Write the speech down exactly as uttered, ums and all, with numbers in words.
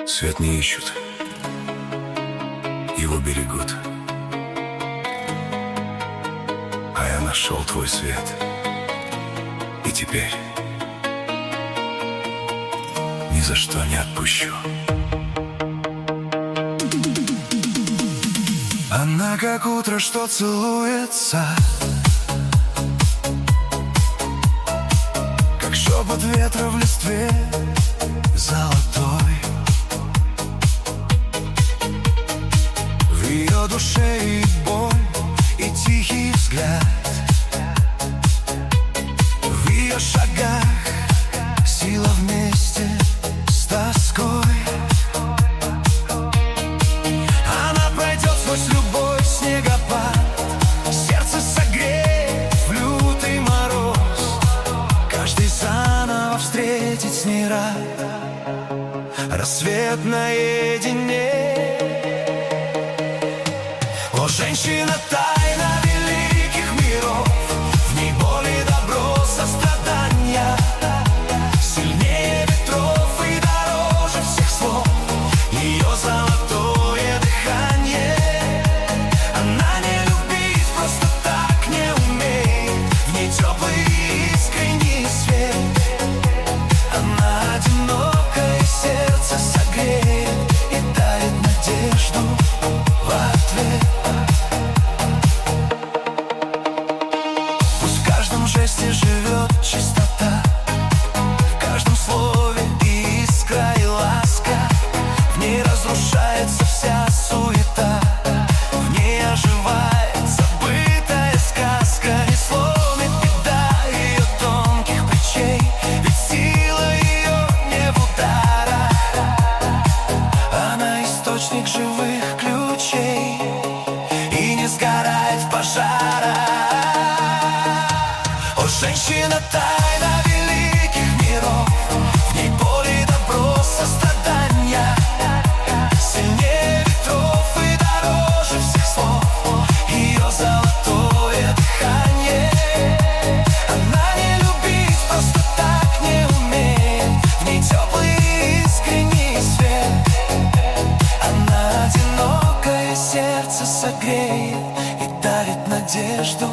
Свет не ищут, его берегут. А я нашел твой свет, и теперь ни за что не отпущу. Она как утро, что целуется, как шепот ветра в листве золотой. В ее душе и боль, и тихий взгляд. В ее шагах сила вместе с тоской. Она пройдет сквозь любой снегопад, сердце согреет в лютый мороз. Каждый заново встретить с ней рад рассвет наедине. О, женщина, тайна великих миров, в ней боль и добро, сострадания. Сильнее ветров и дороже всех слов ее золотое дыхание. Она не любит, просто так не умеет, в ней теплый искренний свет. Она одинокое сердце согреет и дарит надежду в ответ. Пусть в каждом жесте живет чистота, в каждом слове искра и ласка. В ней разрушается вся суета, в ней оживает забытая сказка. Не сломит беда ее тонких плечей, ведь сила ее не в ударах. Она источник живых ключей и не сгорает в пожарах. О, женщина, тайна великих миров, в ней боль и добро, сострадания. Сильнее ветров и дороже всех слов ее золотое дыхание. Она не любит, просто так не умеет, в ней теплый искренний свет. Она одинокое сердце согреет и дарит надежду